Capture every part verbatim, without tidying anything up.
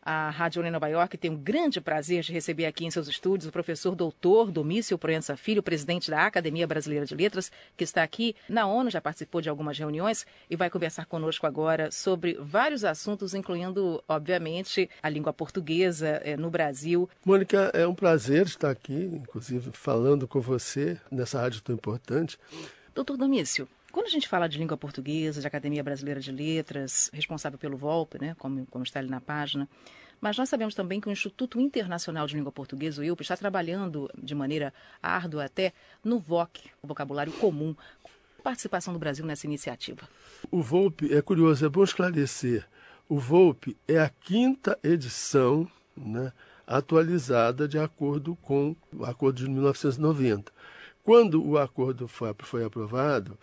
A Rádio União Nova York tem um grande prazer de receber aqui em seus estúdios o professor doutor Domício Proença Filho, presidente da Academia Brasileira de Letras, que está aqui na ONU, já participou de algumas reuniões e vai conversar conosco agora sobre vários assuntos, incluindo, obviamente, a língua portuguesa eh, no Brasil. Mônica, é um prazer estar aqui, inclusive falando com você nessa rádio tão importante. Doutor Domício, quando a gente fala de língua portuguesa, de Academia Brasileira de Letras, responsável pelo VOLPE, né, como, como está ali na página, mas nós sabemos também que o Instituto Internacional de Língua Portuguesa, o I L P, está trabalhando de maneira árdua até no V O C, o vocabulário comum. Qual a participação do Brasil nessa iniciativa? O VOLPE, é curioso, é bom esclarecer, o VOLPE é a quinta edição, né, atualizada de acordo com o acordo de mil novecentos e noventa. Quando o acordo foi, foi aprovado,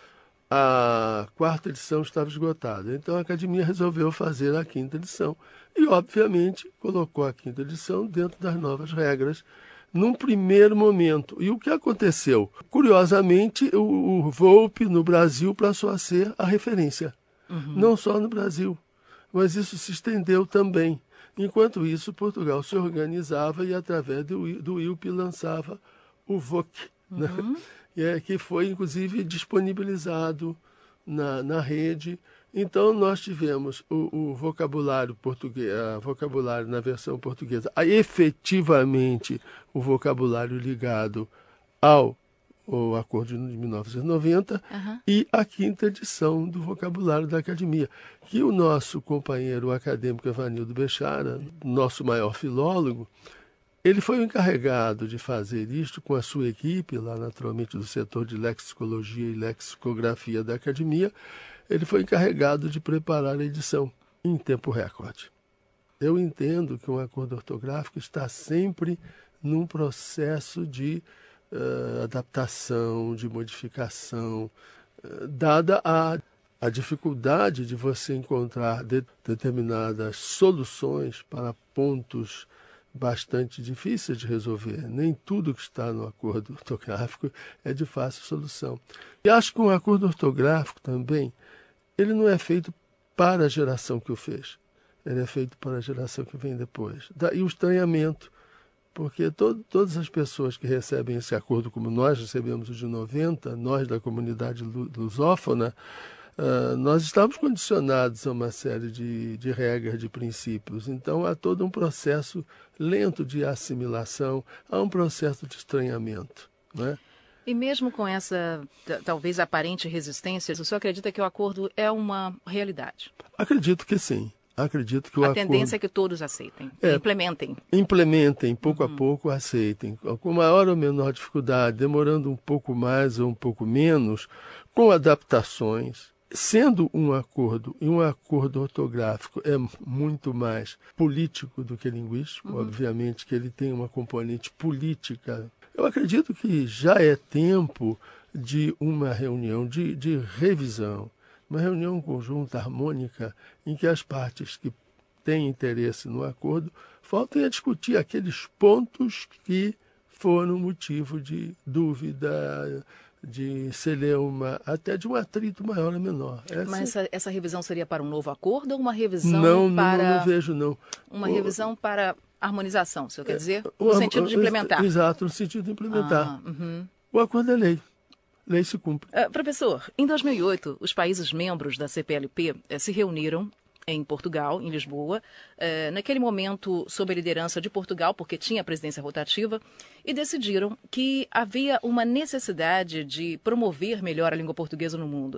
a quarta edição estava esgotada. Então a Academia resolveu fazer a quinta edição e, obviamente, colocou a quinta edição dentro das novas regras num primeiro momento. E o que aconteceu? Curiosamente, o, o VOLPE no Brasil passou a ser a referência. Uhum. Não só no Brasil, mas isso se estendeu também. Enquanto isso, Portugal se organizava e, através do, do I L P, lançava o V O C, uhum. né? É, que foi, inclusive, disponibilizado na, na rede. Então, nós tivemos o, o vocabulário português, a vocabulário na versão portuguesa, a, efetivamente o vocabulário ligado ao, ao Acordo de mil novecentos e noventa, uhum. e a quinta edição do vocabulário da Academia, que o nosso companheiro acadêmico Evanildo Bechara, nosso maior filólogo, ele foi o encarregado de fazer isto com a sua equipe, lá naturalmente do setor de lexicologia e lexicografia da Academia. Ele foi encarregado de preparar a edição em tempo recorde. Eu entendo que um acordo ortográfico está sempre num processo de uh, adaptação, de modificação, uh, dada a, a dificuldade de você encontrar de, determinadas soluções para pontos bastante difícil de resolver. Nem tudo que está no acordo ortográfico é de fácil solução. E acho que um acordo ortográfico também, ele não é feito para a geração que o fez. Ele é feito para a geração que vem depois. Daí o estranhamento, porque todo, todas as pessoas que recebem esse acordo, como nós recebemos o de noventa, nós da comunidade lusófona, Uh, nós estamos condicionados a uma série de, de regras, de princípios. Então, há todo um processo lento de assimilação, há um processo de estranhamento, né? E mesmo com essa, talvez, aparente resistência, o senhor acredita que o acordo é uma realidade? Acredito que sim. Acredito que o a acordo... tendência é que todos aceitem, é, implementem. Implementem, pouco uhum. a pouco aceitem, com maior ou menor dificuldade, demorando um pouco mais ou um pouco menos, com adaptações. Sendo um acordo, e um acordo ortográfico é muito mais político do que linguístico, uhum. obviamente que ele tem uma componente política. Eu acredito que já é tempo de uma reunião de, de revisão, uma reunião conjunta, harmônica, em que as partes que têm interesse no acordo voltem a discutir aqueles pontos que foram motivo de dúvida, de celeuma, até de um atrito maior ou menor. Essa... Mas essa, essa revisão seria para um novo acordo ou uma revisão não, para... Não, não, não vejo, não. Uma o... revisão para harmonização, o senhor quer dizer? O... No sentido de implementar. Exato, no sentido de implementar. Ah, uhum. O acordo é lei. Lei se cumpre. Uh, professor, em dois mil e oito, os países membros da C P L P uh, se reuniram em Portugal, em Lisboa, uh, naquele momento sob a liderança de Portugal, porque tinha a presidência rotativa, e decidiram que havia uma necessidade de promover melhor a língua portuguesa no mundo.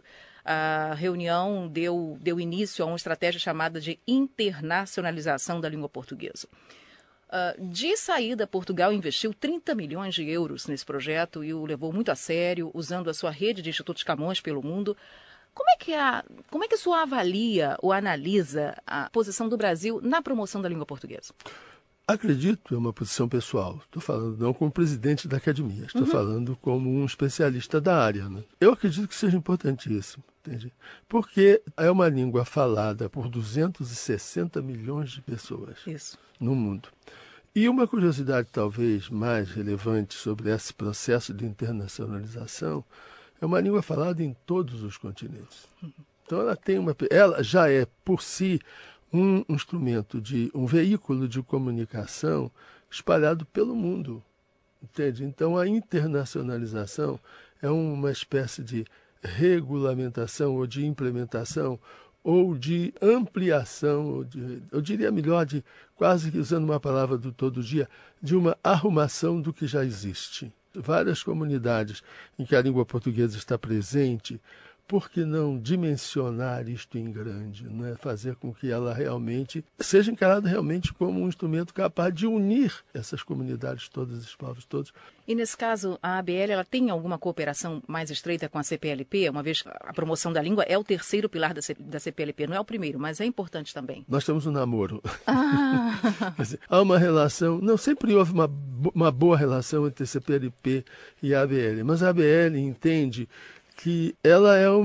A reunião deu, deu início a uma estratégia chamada de internacionalização da língua portuguesa. Uh, de saída, Portugal investiu trinta milhões de euros nesse projeto e o levou muito a sério, usando a sua rede de institutos Camões pelo mundo. Como é que a, como é que o senhor avalia ou analisa a posição do Brasil na promoção da língua portuguesa? Acredito, é uma posição pessoal. Estou falando não como presidente da academia, estou uhum. falando como um especialista da área, né? Eu acredito que seja importantíssimo, entende? Porque é uma língua falada por duzentos e sessenta milhões de pessoas Isso. no mundo. E uma curiosidade talvez mais relevante sobre esse processo de internacionalização é uma língua falada em todos os continentes. Então ela tem uma, ela já é por si um instrumento, de um veículo de comunicação espalhado pelo mundo, entende? Então, a internacionalização é uma espécie de regulamentação ou de implementação ou de ampliação, ou de, eu diria melhor, de quase que usando uma palavra do todo dia, de uma arrumação do que já existe. Várias comunidades em que a língua portuguesa está presente, por que não dimensionar isto em grande, né? Fazer com que ela realmente seja encarada realmente como um instrumento capaz de unir essas comunidades todas, esses povos todos. E nesse caso, a A B L ela tem alguma cooperação mais estreita com a C P L P, uma vez que a promoção da língua é o terceiro pilar da, C, da C P L P, não é o primeiro, mas é importante também. Nós temos um namoro. Ah. Quer dizer, há uma relação, não sempre houve uma, uma boa relação entre a C P L P e a A B L, mas a A B L entende que ela é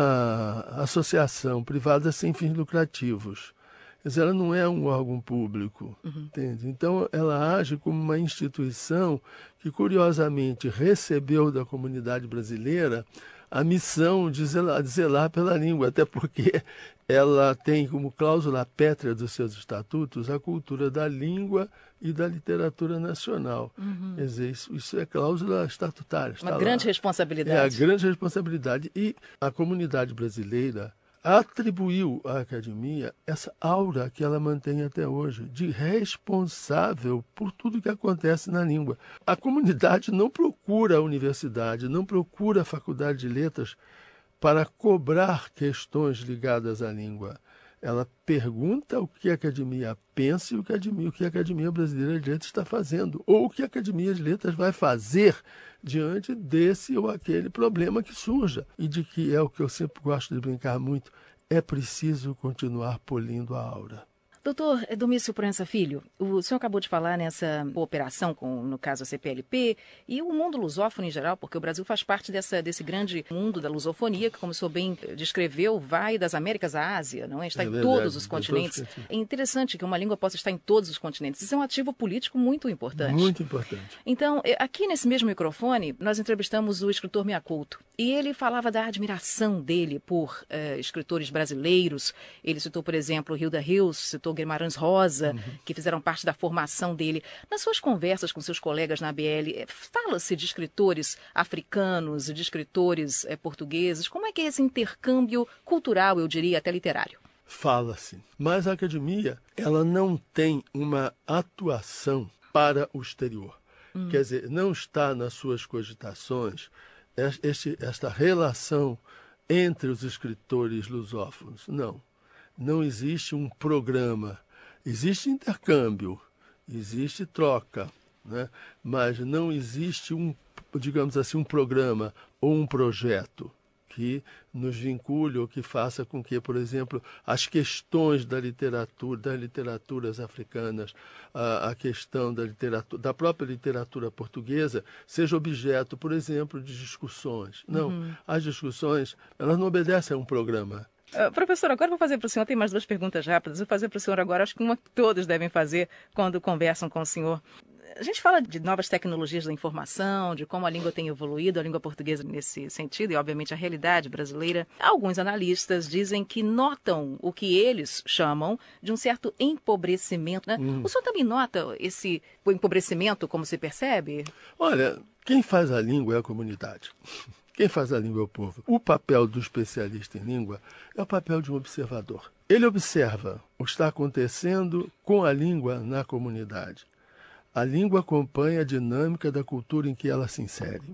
uma associação privada sem fins lucrativos. Quer dizer, ela não é um órgão público, uhum. entende? Então, ela age como uma instituição que, curiosamente, recebeu da comunidade brasileira a missão de zelar, de zelar pela língua, até porque ela tem como cláusula pétrea dos seus estatutos a cultura da língua e da literatura nacional. Uhum. Quer dizer, isso, isso é cláusula estatutária. Uma grande lá. responsabilidade. É a grande responsabilidade. E a comunidade brasileira atribuiu à academia essa aura que ela mantém até hoje, de responsável por tudo que acontece na língua. A comunidade não procura a universidade, não procura a faculdade de letras para cobrar questões ligadas à língua. Ela pergunta o que a academia pensa e o que a academia, o que a Academia Brasileira de Letras está fazendo, ou o que a Academia de Letras vai fazer diante desse ou aquele problema que surja. E de que é o que eu sempre gosto de brincar muito, é preciso continuar polindo a aura. Doutor Domício Proença Filho, o senhor acabou de falar nessa cooperação com, no caso, a C P L P e o mundo lusófono em geral, porque o Brasil faz parte dessa, desse grande mundo da lusofonia, que, como o senhor bem descreveu, vai das Américas à Ásia, não é? Está é em verdade, todos os continentes. Todos... É interessante que uma língua possa estar em todos os continentes. Isso é um ativo político muito importante. Muito importante. Então, aqui nesse mesmo microfone, nós entrevistamos o escritor Miyakoto, e ele falava da admiração dele por uh, escritores brasileiros. Ele citou, por exemplo, Hilda Hills, citou Guimarães Rosa, uhum. que fizeram parte da formação dele. Nas suas conversas com seus colegas na A B L, fala-se de escritores africanos, de escritores é, portugueses. Como é que é esse intercâmbio cultural, eu diria, até literário? Fala-se. Mas a academia, ela não tem uma atuação para o exterior. Hum. Quer dizer, não está nas suas cogitações este, esta relação entre os escritores lusófonos. Não. Não existe um programa, existe intercâmbio, existe troca, né? Mas não existe um, digamos assim, um programa ou um projeto que nos vincule ou que faça com que, por exemplo, as questões da literatura, das literaturas africanas, a, a questão da, literatura, da própria literatura portuguesa, seja objeto, por exemplo, de discussões. Não, uhum. As discussões, elas não obedecem a um programa. Uh, professor, agora vou fazer para o senhor, tem mais duas perguntas rápidas, vou fazer para o senhor agora, acho que uma que todos devem fazer quando conversam com o senhor. A gente fala de novas tecnologias da informação, de como a língua tem evoluído, a língua portuguesa nesse sentido, e obviamente a realidade brasileira. Alguns analistas dizem que notam o que eles chamam de um certo empobrecimento, né? Hum. O senhor também nota esse empobrecimento, como se percebe? Olha, quem faz a língua é a comunidade. Quem faz a língua é o povo. O papel do especialista em língua é o papel de um observador. Ele observa o que está acontecendo com a língua na comunidade. A língua acompanha a dinâmica da cultura em que ela se insere.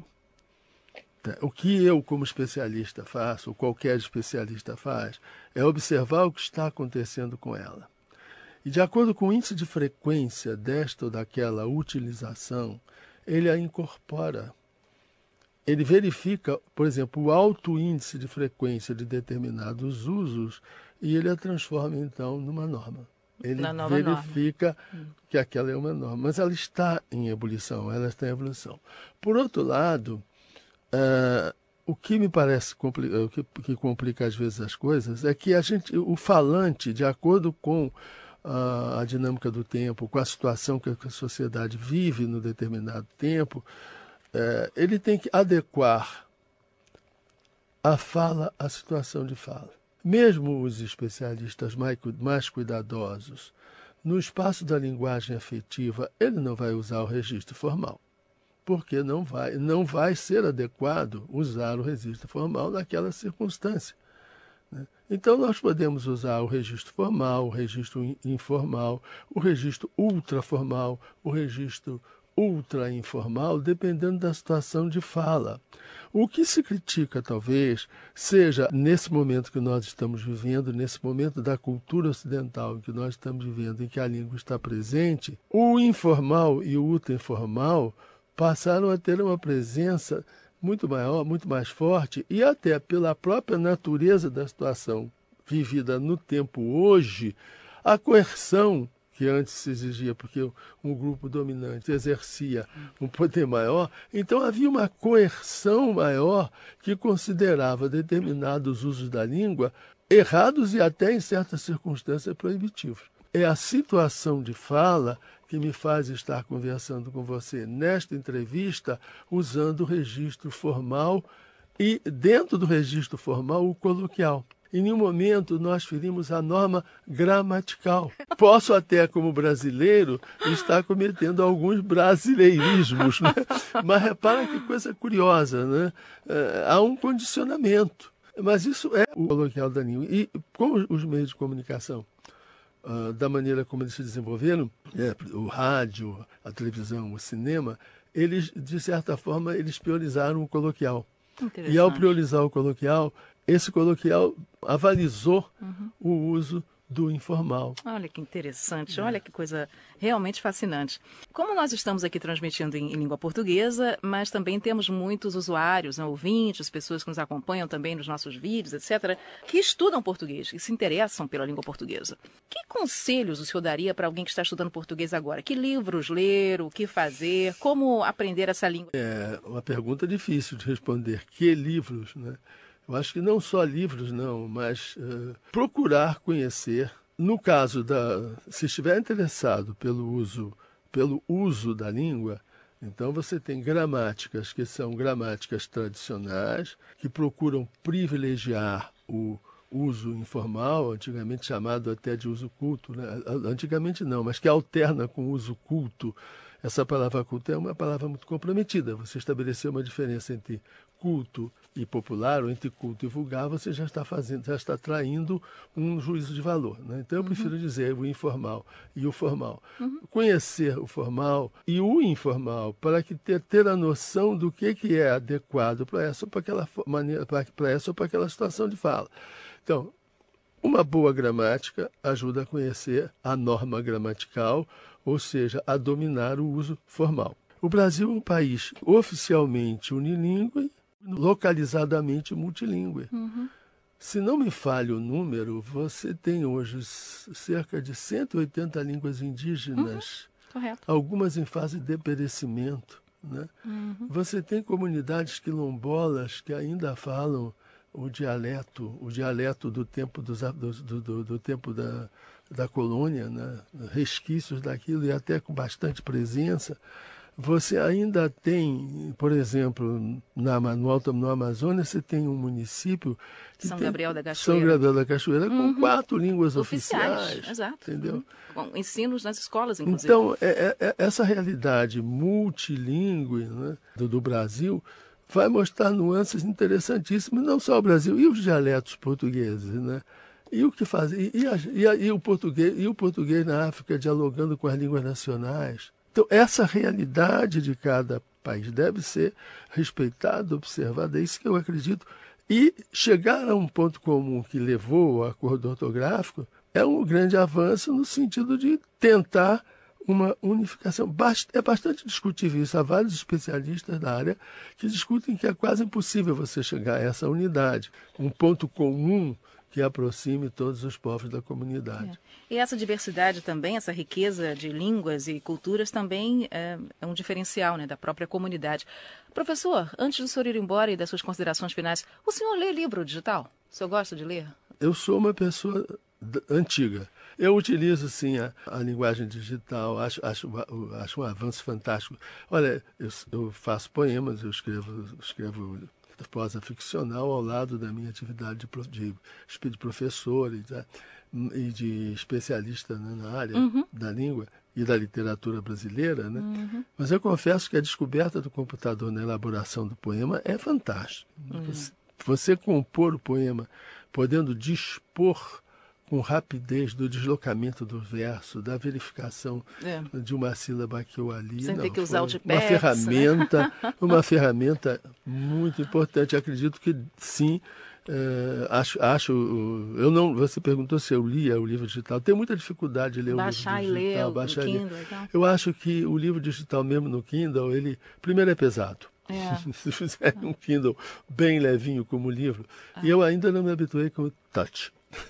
O que eu, como especialista, faço, ou qualquer especialista faz, é observar o que está acontecendo com ela. E, de acordo com o índice de frequência desta ou daquela utilização, ele a incorpora. Ele verifica, por exemplo, o alto índice de frequência de determinados usos e ele a transforma, então, numa norma. Ele verifica norma. que aquela é uma norma, mas ela está em ebulição, ela está em evolução. Por outro lado, uh, o que me parece compli- o que, que complica às vezes as coisas é que a gente, o falante, de acordo com uh, a dinâmica do tempo, com a situação que a sociedade vive no determinado tempo, uh, ele tem que adequar a fala à situação de fala. Mesmo os especialistas mais, mais cuidadosos, no espaço da linguagem afetiva, ele não vai usar o registro formal, porque não vai, não vai ser adequado usar o registro formal naquela circunstância. Então, nós podemos usar o registro formal, o registro informal, o registro ultraformal, o registro ultra-informal, dependendo da situação de fala. O que se critica, talvez, seja, nesse momento que nós estamos vivendo, nesse momento da cultura ocidental que nós estamos vivendo, em que a língua está presente, o informal e o ultra-informal passaram a ter uma presença muito maior, muito mais forte, e até pela própria natureza da situação vivida no tempo hoje, a coerção que antes se exigia, porque um grupo dominante exercia um poder maior, então havia uma coerção maior que considerava determinados usos da língua errados e até, em certas circunstâncias, proibitivos. É a situação de fala que me faz estar conversando com você nesta entrevista usando o registro formal e, dentro do registro formal, o coloquial. Em nenhum momento nós ferimos a norma gramatical. Posso até, como brasileiro, estar cometendo alguns brasileirismos, né? Mas repara que coisa curiosa, né? É, há um condicionamento. Mas isso é o coloquial da língua. E com os meios de comunicação, Uh, da maneira como eles se desenvolveram, é, o rádio, a televisão, o cinema, eles, de certa forma, eles priorizaram o coloquial. E ao priorizar o coloquial, esse coloquial avalizou uhum. o uso do informal. Olha que interessante, olha que coisa realmente fascinante. Como nós estamos aqui transmitindo em, em língua portuguesa, mas também temos muitos usuários, né, ouvintes, pessoas que nos acompanham também nos nossos vídeos, etcétera, que estudam português e se interessam pela língua portuguesa. Que conselhos o senhor daria para alguém que está estudando português agora? Que livros ler, o que fazer, como aprender essa língua? É uma pergunta difícil de responder. Que livros, né? Eu acho que não só livros, não, mas uh, procurar conhecer. No caso da... Se estiver interessado pelo uso, pelo uso da língua, então você tem gramáticas que são gramáticas tradicionais, que procuram privilegiar o uso informal, antigamente chamado até de uso culto, né? Antigamente não, mas que alterna com o uso culto. Essa palavra culto é uma palavra muito comprometida. Você estabeleceu uma diferença entre culto e popular, ou entre culto e vulgar, você já está fazendo, já está traindo um juízo de valor, né? Então eu prefiro uhum. dizer o informal e o formal. Uhum. Conhecer o formal e o informal para que ter, ter a noção do que, que é adequado para essa ou para aquela maneira, para essa ou para aquela situação de fala. Então, uma boa gramática ajuda a conhecer a norma gramatical, ou seja, a dominar o uso formal. O Brasil é um país oficialmente unilíngue, localizadamente multilíngue. Uhum. Se não me falha o número, você tem hoje cerca de cento e oitenta línguas indígenas, uhum. Correto. Algumas em fase de perecimento, né? Uhum. Você tem comunidades quilombolas que ainda falam o dialeto, o dialeto do tempo, dos, do, do, do tempo da, da colônia, né? Resquícios daquilo e até com bastante presença. Você ainda tem, por exemplo, na, no, Alto, no Amazonas, você tem um município... Que São tem, Gabriel da Cachoeira. São Gabriel da Cachoeira, uhum. com quatro línguas oficiais. oficiais. Exato. Entendeu? Uhum. Com ensinos nas escolas, inclusive. Então, é, é, essa realidade multilíngue, né, do, do Brasil vai mostrar nuances interessantíssimas, não só o Brasil, e os dialetos portugueses, né? E o que faz? E, e, a, e, a, e, o português, e o português na África dialogando com as línguas nacionais. Então, essa realidade de cada país deve ser respeitada, observada, é isso que eu acredito. E chegar a um ponto comum que levou ao acordo ortográfico é um grande avanço no sentido de tentar uma unificação. É bastante discutível isso. Há vários especialistas da área que discutem que é quase impossível você chegar a essa unidade, um ponto comum que aproxime todos os povos da comunidade. É. E essa diversidade também, essa riqueza de línguas e culturas também é, é um diferencial, né, da própria comunidade. Professor, antes do senhor ir embora e das suas considerações finais, o senhor lê livro digital? O senhor gosta de ler? Eu sou uma pessoa antiga. Eu utilizo, sim, a, a linguagem digital, acho, acho, acho um avanço fantástico. Olha, eu, eu faço poemas, eu escrevo, escrevo prosa ficcional ao lado da minha atividade de, prof, de, de professor e de, e de especialista, né, na área uhum. da língua e da literatura brasileira, né? Uhum. Mas eu confesso que a descoberta do computador na elaboração do poema é fantástica. Uhum. Você, você compor o poema, podendo dispor com rapidez do deslocamento do verso, da verificação é. de uma sílaba aqui ou ali. Sem não, ter que usar o uma Gepex, ferramenta, né? uma ferramenta muito importante. Acredito que sim. Uh, acho, acho, eu não. Você perguntou se eu lia o livro digital. Tenho muita dificuldade de ler baixar o livro digital. E baixar ler e o Kindle, então. Eu acho que o livro digital, mesmo no Kindle, ele primeiro é pesado. É. Se fizer um Kindle bem levinho como livro, ah. e eu ainda não me habituei com o touch.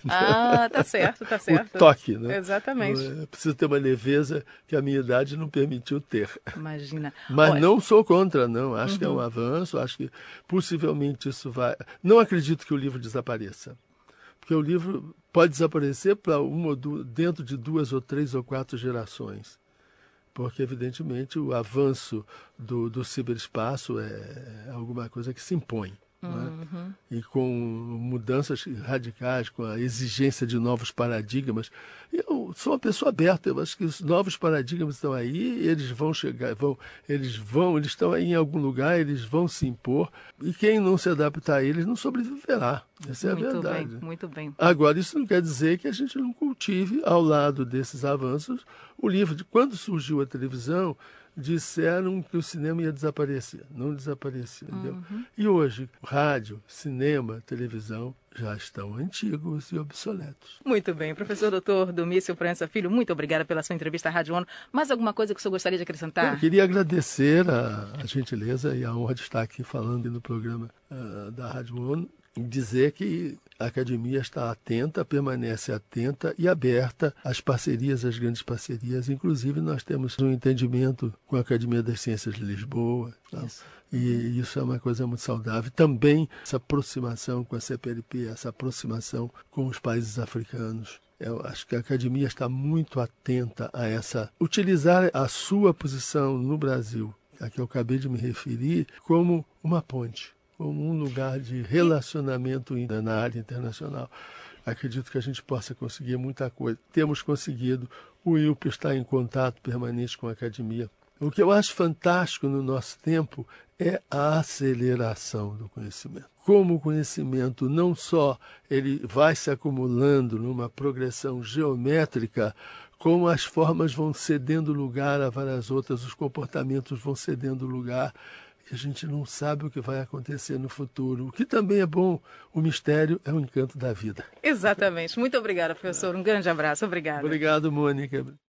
Ah, tá certo, tá certo. O toque, né? Exatamente. Eu preciso ter uma leveza que a minha idade não permitiu ter. Imagina. Mas Olha... não sou contra, não. Acho uhum. que é um avanço, acho que possivelmente isso vai... Não acredito que o livro desapareça. Porque o livro pode desaparecer para uma ou duas, dentro de duas ou três ou quatro gerações. Porque, evidentemente, o avanço do, do ciberespaço é alguma coisa que se impõe. Uhum. E com mudanças radicais, com a exigência de novos paradigmas. Eu sou uma pessoa aberta, eu acho que os novos paradigmas estão aí, eles vão chegar, vão, eles vão, eles estão aí em algum lugar, eles vão se impor, e quem não se adaptar a eles não sobreviverá. Essa é a muito verdade. Bem, muito bem. Agora, isso não quer dizer que a gente não cultive, ao lado desses avanços, o livro. De quando surgiu a televisão, disseram que o cinema ia desaparecer. Não desapareceu, entendeu? Uhum. E hoje, rádio, cinema, televisão já estão antigos e obsoletos. Muito bem. Professor doutor Domício França Filho, muito obrigada pela sua entrevista à Rádio ONU. Mais alguma coisa que o senhor gostaria de acrescentar? Eu queria agradecer a, a gentileza e a honra de estar aqui falando no programa uh, da Rádio ONU e dizer que a academia está atenta, permanece atenta e aberta às parcerias, às grandes parcerias. Inclusive, nós temos um entendimento com a Academia das Ciências de Lisboa. Isso. E isso é uma coisa muito saudável. Também essa aproximação com a C P L P, essa aproximação com os países africanos. Eu acho que a academia está muito atenta a essa... Utilizar a sua posição no Brasil, a que eu acabei de me referir, como uma ponte, como um lugar de relacionamento na área internacional. Acredito que a gente possa conseguir muita coisa. Temos conseguido. O I U P está em contato permanente com a academia. O que eu acho fantástico no nosso tempo é a aceleração do conhecimento. Como o conhecimento não só ele vai se acumulando numa progressão geométrica, como as formas vão cedendo lugar a várias outras, os comportamentos vão cedendo lugar. E a gente não sabe o que vai acontecer no futuro. O que também é bom, o mistério é o encanto da vida. Exatamente. Muito obrigada, professor. Um grande abraço. Obrigada. Obrigado, Mônica.